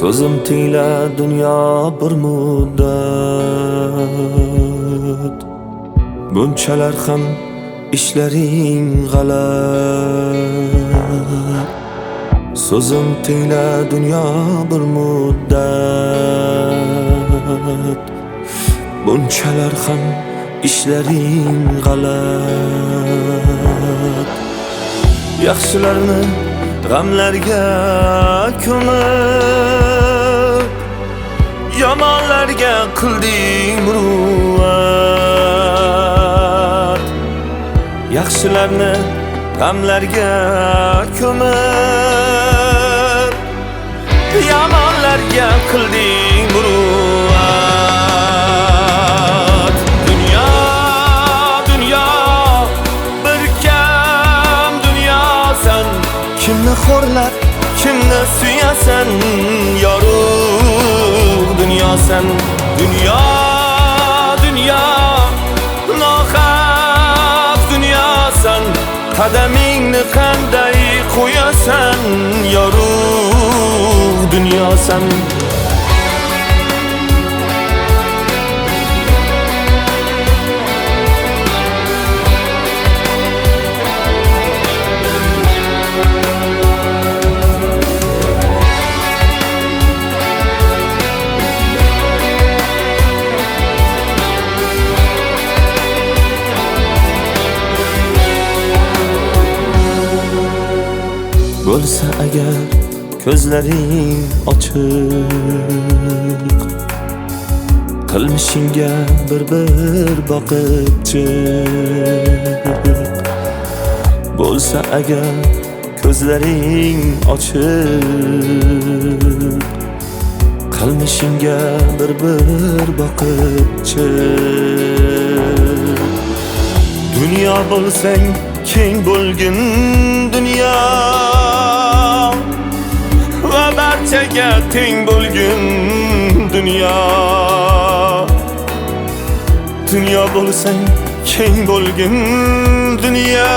Ko'zim tiyla dunyo bir muddat, bunchalar ham ishlaring g'alat. So'zim tiyla dunyo bir muddat, bunchalar ham ishlaring g'alat. Yaxshilarni g'amlarga ko'mib, yomonlarga qilding muruvvat. Yaxshilarni g'amlarga ko'mib, yomonlarga qilding muruvvat. Dunyo, dunyo, bir kam dunyosan. Kimni xo'rlab, kimni suyasan, yorug' dunyosan. Dunyo, dunyo, nohaq dunyosan. Qadamingni qanday qo'yasan, yorug' dunyosan. Bo'lsa agar ko'zlaring ochiq, qilmishingga bir boqib chiq. Bo'lsa agar ko'zlaring ochiq, qilmishingga bir boqib chiq. Dunyo bo'lsang keng bo'lgin dunyo, va barchaga teng bo'lgin dunyo. Dunyo bo'lsang keng bo'lgin dunyo,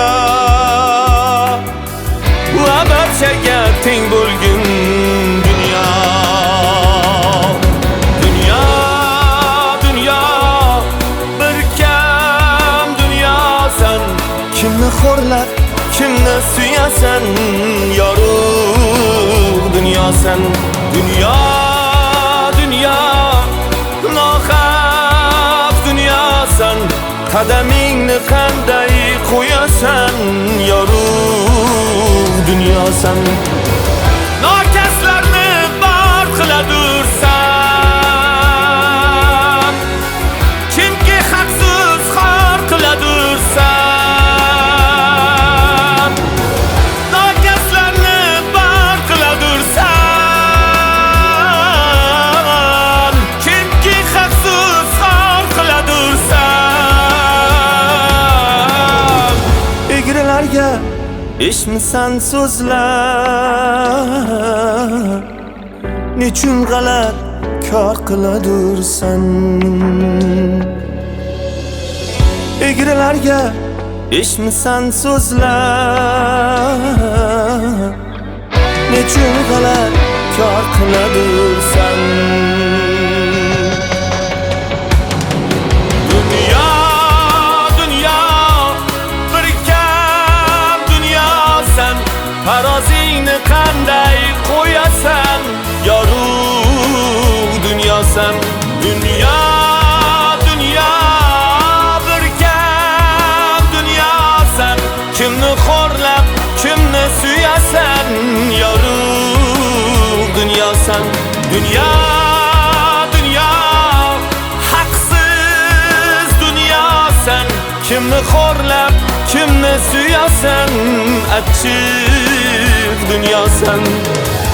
va barchaga teng bo'lgin dunyo. Dunyo, dunyo, bir kam dunyosan. Kimni xo'rlab, kimni suyasan, yorug' dunyosan. Dunyo, dunyo, nohaq dunyosan. Qadamingni qanday qo'yasan, yorug' dunyosan. Nokaslarni bor qiladursan, kimki haqsiz xor qiladursan. Nokaslarni bor qiladursan, kimki haqsiz xor qiladursan. Egrilarga eshitmisan so'zlar, nechun g'alat kor qiladursan. Egrilarga eshitmisan so'zlar, nechun g'alat kor qiladursan. Dunyo, dunyo, bir kam dunyosan. Tarozingni qanday qo'yasan, yorug' dunyosan. Dunyo, dunyo, bir kam dunyosan. Kimni xo'rlab, kimni suyasan, yorug' dunyosan. Dunyo, dunyo, haqsiz dunyosan. Kimni xo'rlab, kimni suyasan, achchiq dunyosan.